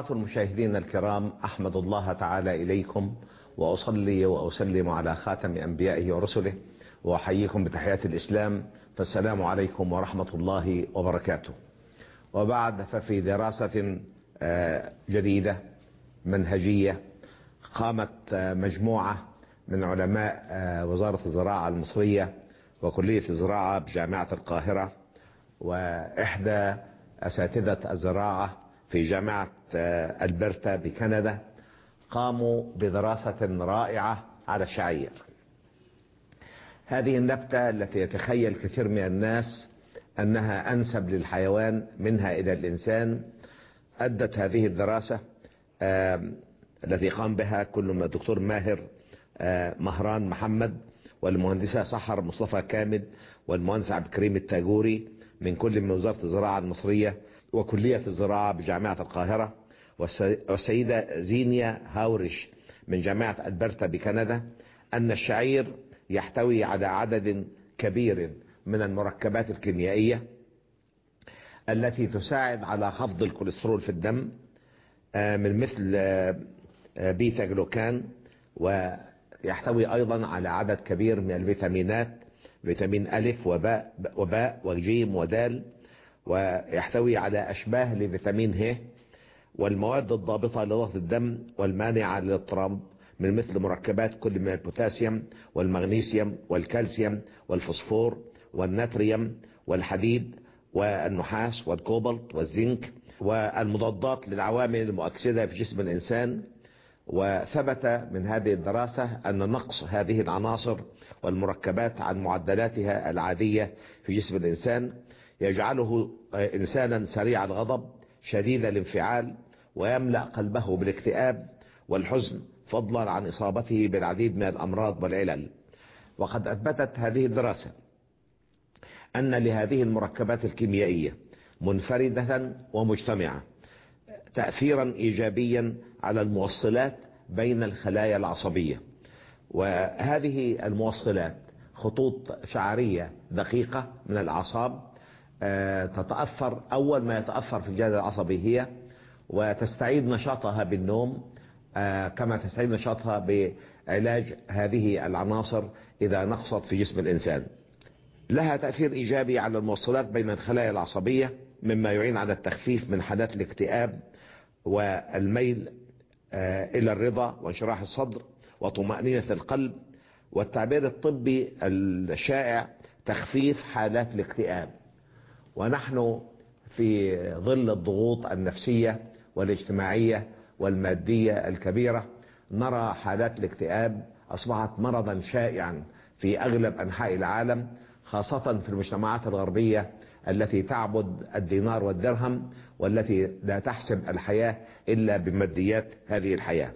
حضرات المشاهدين الكرام، أحمد الله تعالى إليكم وأصلي وأسلم على خاتم أنبيائه ورسله، وأحييكم بتحيات الإسلام، فالسلام عليكم ورحمة الله وبركاته. وبعد، ففي دراسة جديدة منهجية قامت مجموعة من علماء وزارة الزراعة المصرية وكلية الزراعة بجامعة القاهرة وإحدى أساتذة الزراعة في جامعة ألبرتا بكندا، قاموا بدراسة رائعة على الشعير. هذه النبتة التي يتخيل كثير من الناس أنها أنسب للحيوان منها إلى الإنسان، أدت هذه الدراسة التي قام بها كل من الدكتور ماهر مهران محمد، والمهندسة سحر مصطفى كامل، والمهندس عبد الكريم التاجوري من كل من وزارة الزراعة المصرية وكلية الزراعة بجامعة القاهرة، والسيدة زينيا هاورش من جامعة ألبرتا بكندا، أن الشعير يحتوي على عدد كبير من المركبات الكيميائية التي تساعد على خفض الكوليسترول في الدم، من مثل بيتا جلوكان، ويحتوي أيضا على عدد كبير من الفيتامينات، فيتامين ألف وباء وجيم ودال، ويحتوي على أشباه لفيتامين ه، والمواد الضابطة لضغط الدم والمانعة للاضطراب من مثل مركبات كل من البوتاسيوم والمغنيسيوم والكالسيوم والفوسفور والناتريوم والحديد والنحاس والكوبالت والزنك، والمضادات للعوامل المؤكسدة في جسم الإنسان. وثبت من هذه الدراسة أن نقص هذه العناصر والمركبات عن معدلاتها العادية في جسم الإنسان يجعله إنسانا سريع الغضب شديد الانفعال، ويملأ قلبه بالاكتئاب والحزن، فضلا عن إصابته بالعديد من الأمراض والعلل. وقد أثبتت هذه الدراسة أن لهذه المركبات الكيميائية منفردة ومجتمعة تأثيرا إيجابيا على الموصلات بين الخلايا العصبية، وهذه الموصلات خطوط شعرية دقيقة من الأعصاب تتأثر أول ما يتأثر في الجهاز العصبي هي، وتستعيد نشاطها بالنوم كما تستعيد نشاطها بعلاج هذه العناصر إذا نقصت في جسم الإنسان. لها تأثير إيجابي على الموصلات بين الخلايا العصبية، مما يعين على التخفيف من حالات الاكتئاب والميل إلى الرضا وانشراح الصدر وطمأنينة القلب، والتعبير الطبي الشائع تخفيف حالات الاكتئاب. ونحن في ظل الضغوط النفسية والاجتماعية والمادية الكبيرة نرى حالات الاكتئاب أصبحت مرضا شائعا في أغلب أنحاء العالم، خاصة في المجتمعات الغربية التي تعبد الدينار والدرهم، والتي لا تحسب الحياة إلا بماديات هذه الحياة.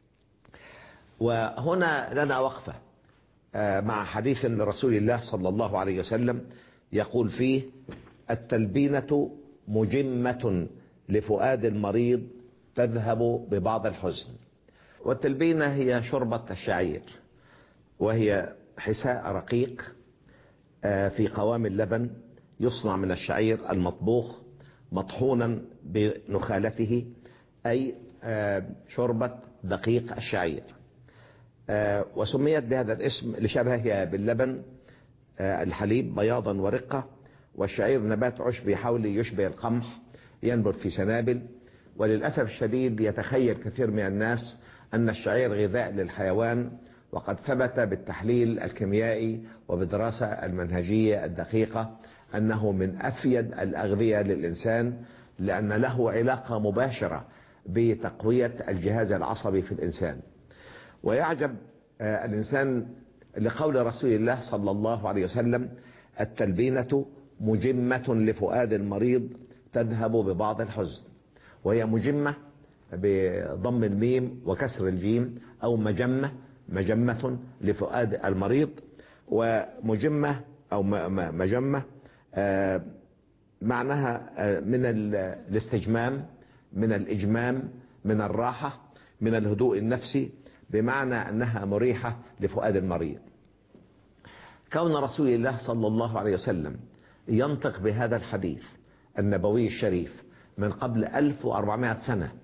وهنا لنا وقفة مع حديث لرسول الله صلى الله عليه وسلم يقول فيه: التلبينة مجمة لفؤاد المريض تذهب ببعض الحزن. والتلبينة هي شوربة الشعير، وهي حساء رقيق في قوام اللبن يصنع من الشعير المطبوخ مطحونا بنخالته، أي شوربة دقيق الشعير، وسميت بهذا الاسم لشبهها باللبن الحليب بياضا ورقة. والشعير نبات عشبي حولي يشبه القمح، ينبت في سنابل. وللأسف الشديد يتخيل كثير من الناس أن الشعير غذاء للحيوان، وقد ثبت بالتحليل الكيميائي وبالدراسة المنهجية الدقيقة أنه من أفيد الأغذية للإنسان، لأن له علاقة مباشرة بتقوية الجهاز العصبي في الإنسان. ويعجب الإنسان لقول رسول الله صلى الله عليه وسلم: التلبينة مجمة لفؤاد المريض تذهب ببعض الحزن. وهي مجمة بضم الميم وكسر الجيم، أو مجمة لفؤاد المريض. ومجمة أو مجمة معناها من الاستجمام، من الإجمام، من الراحة، من الهدوء النفسي، بمعنى أنها مريحة لفؤاد المريض. كون رسول الله صلى الله عليه وسلم ينطق بهذا الحديث النبوي الشريف من قبل 1400 سنة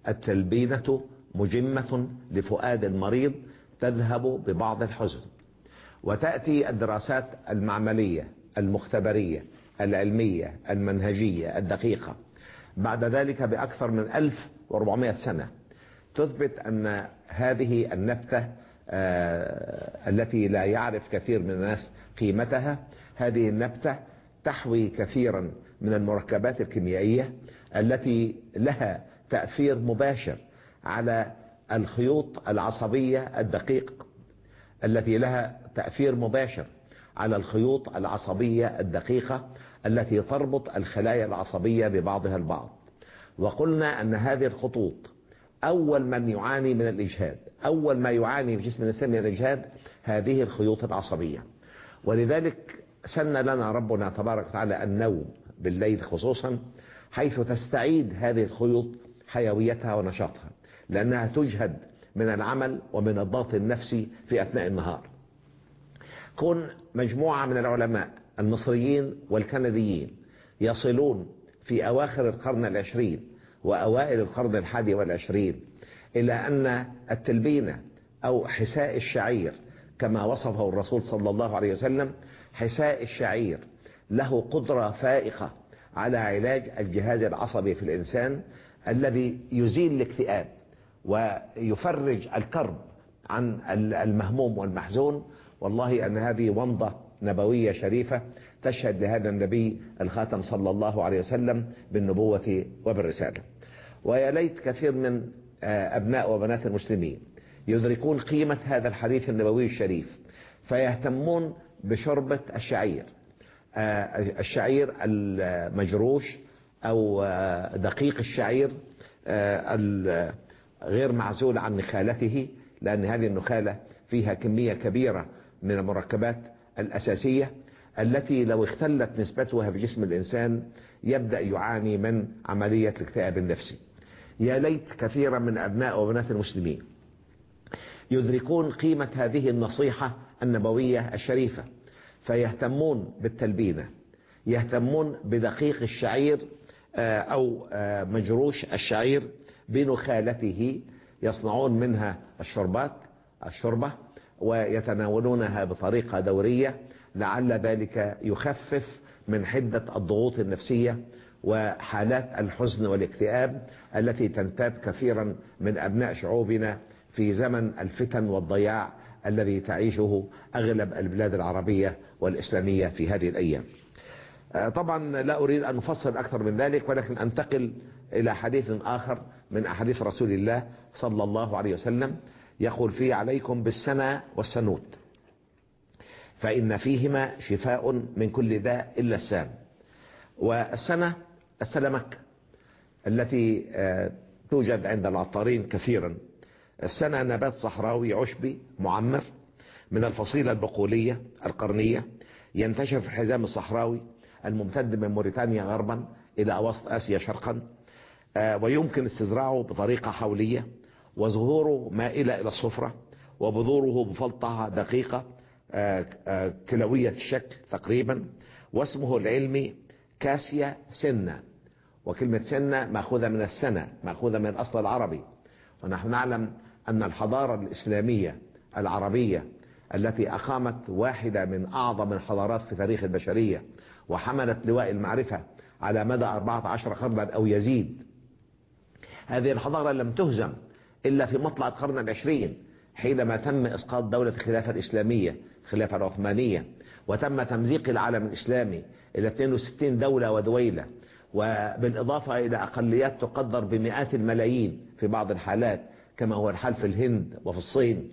التلبينة مجمة لفؤاد المريض تذهب ببعض الحزن. وتأتي الدراسات المعملية المختبرية العلمية المنهجية الدقيقة بعد ذلك بأكثر من 1400 سنة تثبت أن هذه النبتة التي لا يعرف كثير من الناس قيمتها، هذه النبتة تحوي كثيرا من المركبات الكيميائية التي لها تأثير مباشر على الخيوط العصبية الدقيقة، التي لها تأثير مباشر على الخيوط العصبية الدقيقة التي تربط الخلايا العصبية ببعضها البعض. وقلنا أن هذه الخطوط أول من يعاني من الإجهاد، أول ما يعاني في جسم الإنسان من الإجهاد هذه الخيوط العصبية. ولذلك سن لنا ربنا تبارك وتعالى النوم بالليل خصوصا، حيث تستعيد هذه الخيوط حيويتها ونشاطها، لأنها تجهد من العمل ومن الضغط النفسي في أثناء النهار. كون مجموعة من العلماء المصريين والكنديين يصلون في أواخر القرن العشرين وأوائل القرن الحادي والعشرين إلى أن التلبينة أو حساء الشعير كما وصفه الرسول صلى الله عليه وسلم، حساء الشعير له قدرة فائقة على علاج الجهاز العصبي في الإنسان الذي يزيل الاكتئاب ويفرج الكرب عن المهموم والمحزون. والله أن هذه ومضة نبوية شريفة تشهد لهذا النبي الخاتم صلى الله عليه وسلم بالنبوة وبالرسالة. ويا ليت كثير من أبناء وبنات المسلمين يدركون قيمة هذا الحديث النبوي الشريف فيهتمون بشربة الشعير، الشعير المجروش أو دقيق الشعير غير معزول عن نخالته، لأن هذه النخالة فيها كمية كبيرة من المركبات الأساسية التي لو اختلت نسبتها في جسم الإنسان يبدأ يعاني من عملية الاكتئاب النفسي. يا ليت كثيرا من أبناء وبنات المسلمين يدركون قيمة هذه النصيحة النبوية الشريفة فيهتمون بالتلبينة، يهتمون بدقيق الشعير أو مجروش الشعير بنخالته، يصنعون منها الشربة ويتناولونها بطريقة دورية لعل ذلك يخفف من حدة الضغوط النفسية وحالات الحزن والاكتئاب التي تنتاب كثيرا من أبناء شعوبنا في زمن الفتن والضياع الذي تعيشه أغلب البلاد العربية والإسلامية في هذه الأيام. طبعا لا أريد أن أفصل أكثر من ذلك، ولكن أنتقل إلى حديث آخر من أحاديث رسول الله صلى الله عليه وسلم يقول فيه: عليكم بالسنة والسنود فإن فيهما شفاء من كل داء إلا السام. والسنة السلمك التي توجد عند العطارين كثيرا. السنة نبات صحراوي عشبي معمر من الفصيلة البقولية القرنية، ينتشر في الحزام الصحراوي الممتد من موريتانيا غربا إلى أوسط آسيا شرقا، ويمكن استزراعه بطريقة حولية، وظهوره مائلة إلى الصفرة، وبذوره مفلطة دقيقة كلوية الشكل تقريبا، واسمه العلمي كاسيا سنة، وكلمة سنة مأخوذة من السنة، مأخوذة من الأصل العربي. ونحن نعلم أن الحضارة الإسلامية العربية التي أقامت واحدة من أعظم الحضارات في تاريخ البشرية وحملت لواء المعرفة على مدى 14 قرنا أو يزيد، هذه الحضارة لم تهزم إلا في مطلع القرن العشرين حينما تم إسقاط دولة الخلافة الإسلامية الخلافة العثمانية، وتم تمزيق العالم الإسلامي إلى 62 دولة ودويلة، وبالإضافة إلى أقليات تقدر بمئات الملايين في بعض الحالات كما هو الحال في الهند وفي الصين.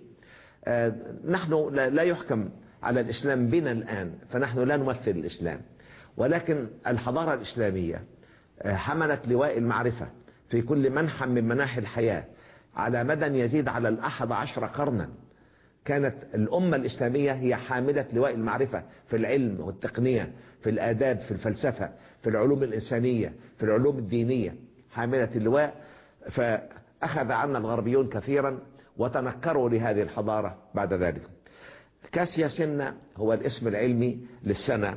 نحن لا يحكم على الإسلام بنا الآن، فنحن لا نمثل الإسلام، ولكن الحضارة الإسلامية حملت لواء المعرفة في كل منحى من مناحي الحياة على مدى يزيد على 11 قرنا. كانت الأمة الإسلامية هي حاملة لواء المعرفة في العلم والتقنية، في الآداب، في الفلسفة، في العلوم الإنسانية، في العلوم الدينية، حاملة اللواء. فأخذ عنا الغربيون كثيرا وتنكروا لهذه الحضارة بعد ذلك. كاسيا سنة هو الاسم العلمي للسنة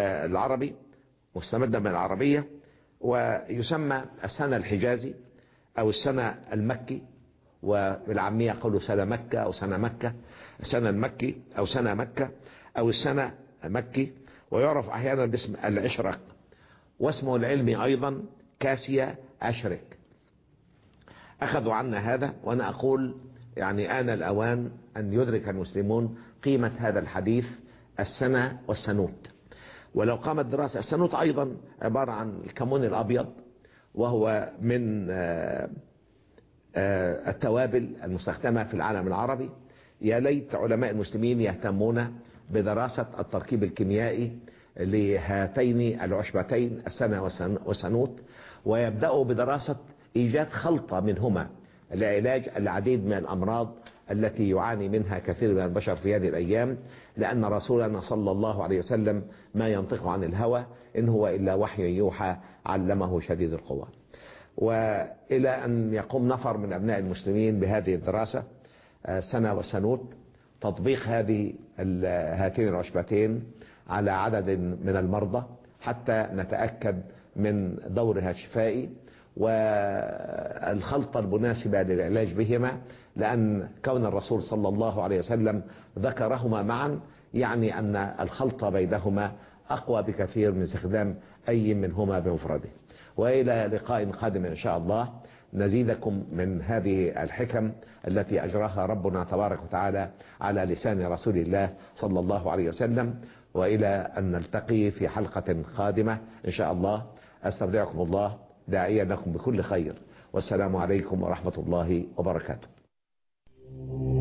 العربي، مستمدا من العربية، ويسمى السنة الحجازي أو السنة المكي، وبالعامية يقولوا سنة مكة أو سنة مكة، سنة المكي أو سنة مكة أو السنة مكي، ويعرف أحيانا باسم العشرق، واسمه العلمي أيضا كاسيا أشرك. أخذوا عنا هذا، وأنا أقول يعني آن الأوان أن يدرك المسلمون قيمة هذا الحديث السنة والسنوت. ولو قامت دراسة السنوت أيضا عبارة عن الكمون الأبيض، وهو من التوابل المستخدمة في العالم العربي. يا ليت علماء المسلمين يهتمون بدراسة التركيب الكيميائي لهاتين العشبتين السنة والسنوت، ويبدأوا بدراسة إيجاد خلطة منهما لعلاج العديد من الأمراض التي يعاني منها كثير من البشر في هذه الأيام، لأن رسولنا صلى الله عليه وسلم ما ينطق عن الهوى إن هو إلا وحي يوحى علمه شديد القوى. وإلى أن يقوم نفر من أبناء المسلمين بهذه الدراسة سنة وسنوت، تطبيق هاتين العشبتين على عدد من المرضى حتى نتأكد من دورها الشفائي والخلطة المناسبة للعلاج بهما، لأن كون الرسول صلى الله عليه وسلم ذكرهما معا يعني أن الخلطة بينهما أقوى بكثير من استخدام أي منهما بمفرده. وإلى لقاء قادم إن شاء الله نزيدكم من هذه الحكم التي أجراها ربنا تبارك وتعالى على لسان رسول الله صلى الله عليه وسلم، وإلى أن نلتقي في حلقة قادمة إن شاء الله. أستودعكم الله داعيا لكم بكل خير، والسلام عليكم ورحمة الله وبركاته.